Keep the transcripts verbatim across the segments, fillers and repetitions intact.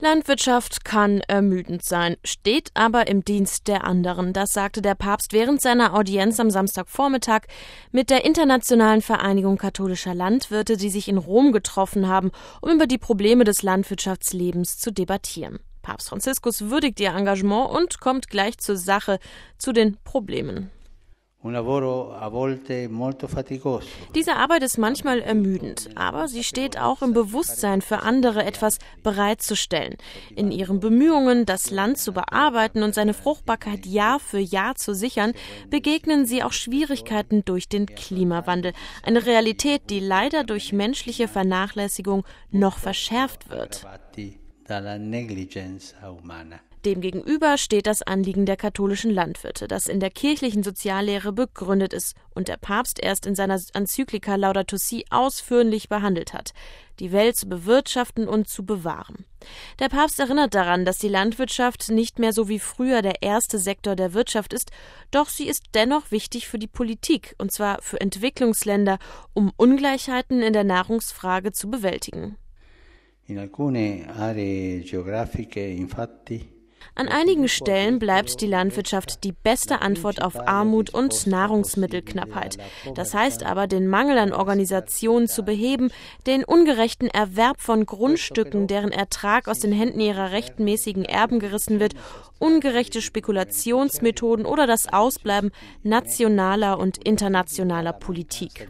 Landwirtschaft kann ermüdend sein, steht aber im Dienst der anderen. Das sagte der Papst während seiner Audienz am Samstagvormittag mit der Internationalen Vereinigung katholischer Landwirte, die sich in Rom getroffen haben, um über die Probleme des Landwirtschaftslebens zu debattieren. Papst Franziskus würdigt ihr Engagement und kommt gleich zur Sache, zu den Problemen. Diese Arbeit ist manchmal ermüdend, aber sie steht auch im Bewusstsein für andere, etwas bereitzustellen. In ihren Bemühungen, das Land zu bearbeiten und seine Fruchtbarkeit Jahr für Jahr zu sichern, begegnen sie auch Schwierigkeiten durch den Klimawandel. Eine Realität, die leider durch menschliche Vernachlässigung noch verschärft wird. Demgegenüber steht das Anliegen der katholischen Landwirte, das in der kirchlichen Soziallehre begründet ist und der Papst erst in seiner Enzyklika Laudato Si ausführlich behandelt hat, die Welt zu bewirtschaften und zu bewahren. Der Papst erinnert daran, dass die Landwirtschaft nicht mehr so wie früher der erste Sektor der Wirtschaft ist, doch sie ist dennoch wichtig für die Politik, und zwar für Entwicklungsländer, um Ungleichheiten in der Nahrungsfrage zu bewältigen. In alcune aree geografiche, infatti, An einigen Stellen bleibt die Landwirtschaft die beste Antwort auf Armut und Nahrungsmittelknappheit. Das heißt aber, den Mangel an Organisationen zu beheben, den ungerechten Erwerb von Grundstücken, deren Ertrag aus den Händen ihrer rechtmäßigen Erben gerissen wird, ungerechte Spekulationsmethoden oder das Ausbleiben nationaler und internationaler Politik.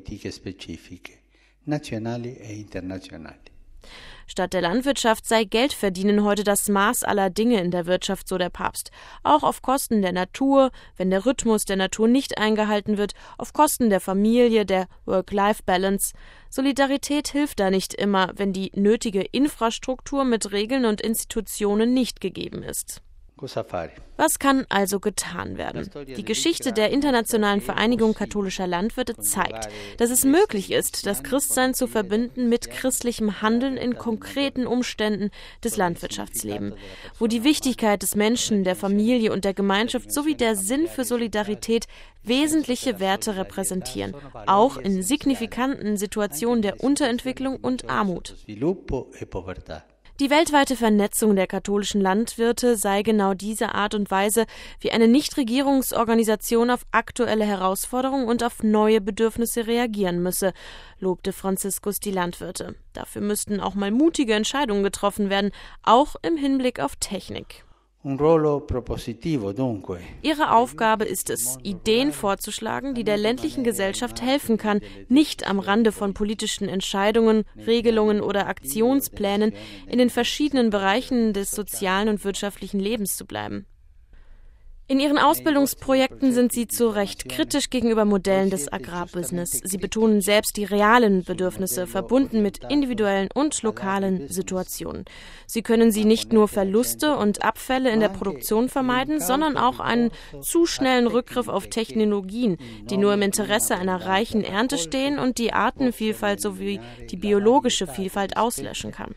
Statt der Landwirtschaft sei Geldverdienen heute das Maß aller Dinge in der Wirtschaft, so der Papst. Auch auf Kosten der Natur, wenn der Rhythmus der Natur nicht eingehalten wird, auf Kosten der Familie, der Work-Life-Balance. Solidarität hilft da nicht immer, wenn die nötige Infrastruktur mit Regeln und Institutionen nicht gegeben ist. Was kann also getan werden? Die Geschichte der Internationalen Vereinigung katholischer Landwirte zeigt, dass es möglich ist, das Christsein zu verbinden mit christlichem Handeln in konkreten Umständen des Landwirtschaftslebens, wo die Wichtigkeit des Menschen, der Familie und der Gemeinschaft sowie der Sinn für Solidarität wesentliche Werte repräsentieren, auch in signifikanten Situationen der Unterentwicklung und Armut. Die weltweite Vernetzung der katholischen Landwirte sei genau diese Art und Weise, wie eine Nichtregierungsorganisation auf aktuelle Herausforderungen und auf neue Bedürfnisse reagieren müsse, lobte Franziskus die Landwirte. Dafür müssten auch mal mutige Entscheidungen getroffen werden, auch im Hinblick auf Technik. Ihre Aufgabe ist es, Ideen vorzuschlagen, die der ländlichen Gesellschaft helfen kann, nicht am Rande von politischen Entscheidungen, Regelungen oder Aktionsplänen in den verschiedenen Bereichen des sozialen und wirtschaftlichen Lebens zu bleiben. In ihren Ausbildungsprojekten sind sie zu Recht kritisch gegenüber Modellen des Agrarbusiness. Sie betonen selbst die realen Bedürfnisse, verbunden mit individuellen und lokalen Situationen. Sie können sie nicht nur Verluste und Abfälle in der Produktion vermeiden, sondern auch einen zu schnellen Rückgriff auf Technologien, die nur im Interesse einer reichen Ernte stehen und die Artenvielfalt sowie die biologische Vielfalt auslöschen kann.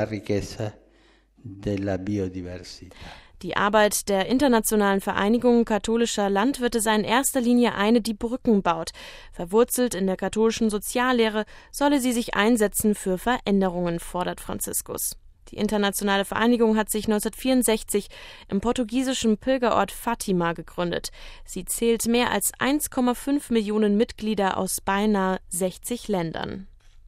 Die Arbeit der Internationalen Vereinigung katholischer Landwirte sei in erster Linie eine, die Brücken baut. Verwurzelt in der katholischen Soziallehre solle sie sich einsetzen für Veränderungen, fordert Franziskus. Die Internationale Vereinigung hat sich neunzehnhundertvierundsechzig im portugiesischen Pilgerort Fatima gegründet. Sie zählt mehr als eins Komma fünf Millionen Mitglieder aus beinahe sechzig Ländern.